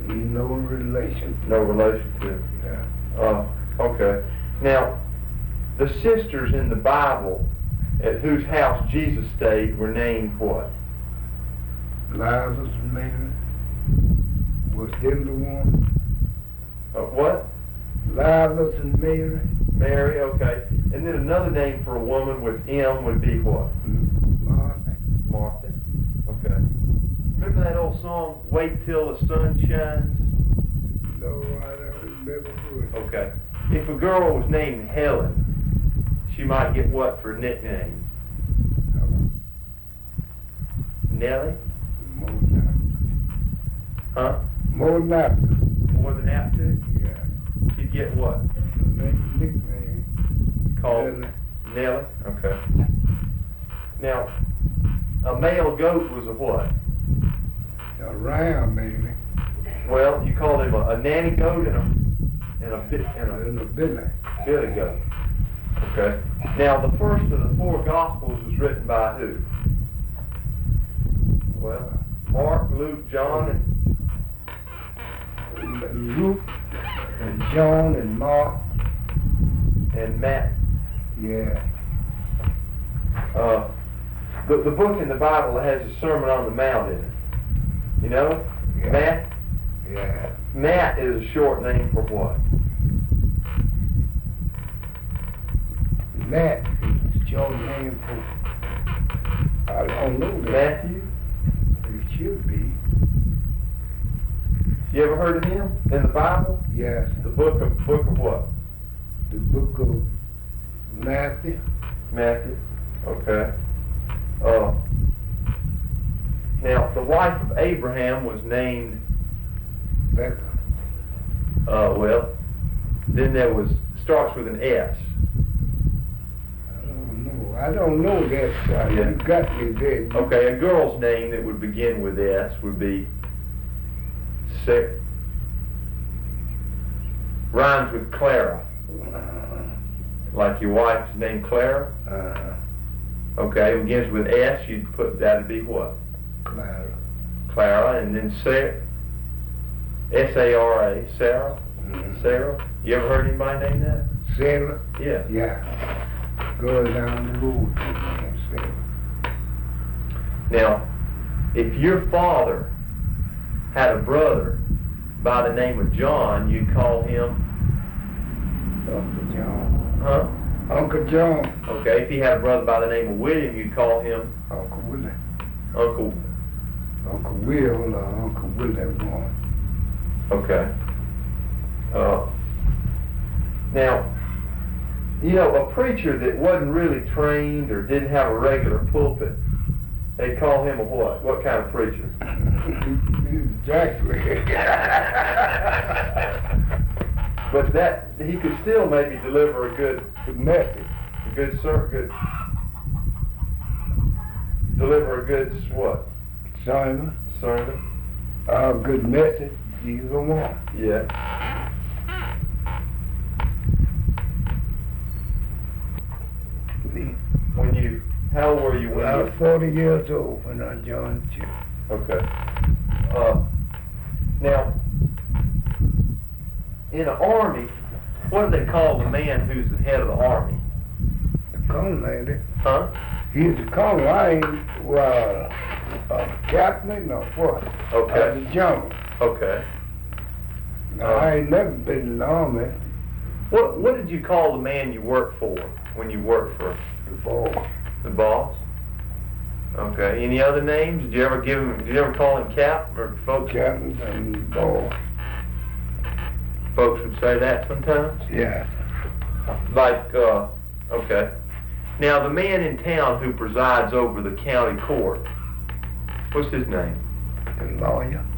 No relation. No relation to. Yeah. Okay. Now, the sisters in the Bible at whose house Jesus stayed were named what? Lazarus and Mary. Was them the one? What? Lazarus and Mary. Mary, okay. And then another name for a woman with M would be what? Martha. Martha. Okay. Remember that old song, Wait Till the Sun Shines? No, I don't remember who it. Okay. If a girl was named Helen, she might get what for a nickname? Nellie? More than Huh? More than that. More than that too? Yeah. She'd get what? Nickname. Called Nellie? Okay. Now, a male goat was a what? A ram, maybe. Well, you called him a nanny goat and a Billy. billy goat. Okay. Now, the first of the four Gospels was written by who? Well, Mark, Luke, John, and Luke, and John, and Mark, and Matt. Yeah. The book in the Bible that has a Sermon on the Mount in it. You know? Yeah. Matt? Yeah. Matt is a short name for what? Matt is your name for, I don't know that. Matthew? It should be. You ever heard of him in the Bible? Yes. The book of what? The book of Matthew. Matthew. Okay. Now, the wife of Abraham was named, Becca. well, then there was, starts with an S. I don't know that, son. Yeah. You got me there. Okay, a girl's name that would begin with S would be Sarah. Rhymes with Clara. Like your wife's name Clara. Okay, it begins with S, you'd put that would be what? Clara. Clara, and then Sarah. S-A-R-A, Sarah. Mm-hmm. Sarah. You ever heard anybody name that? Sarah? Yeah. Yeah. Going down the road to Sarah. Now, if your father had a brother by the name of John, you'd call him? Uncle John. Huh? Uncle John. Okay, if he had a brother by the name of William, you'd call him? Uncle Willie. Uncle. Uncle Will or Uncle Willie one. Okay. Now, you know, a preacher that wasn't really trained or didn't have a regular pulpit, they'd call him a what? What kind of preacher? Exactly. But that, he could still maybe deliver a good message. Deliver a good what? Sermon. Sermon. A good message. You don't want. Yeah. When you, how old were you when I you? was 40 years old when I joined you. Okay. Now, in an army, what do they call the man who's the head of the army? The colonel, ain't it? Huh? He's the colonel. I ain't, a captain or what? Okay. The general. Okay. Now, I ain't never been in the army. What did you call the man you worked for when you worked for The boss. the boss? Okay. Any other names? Did you ever give him? Did you ever call him Cap or folks? Captain and boss. Folks would say that sometimes. Yeah. Like, okay. Now the man in town who presides over the county court, what's his name? The lawyer.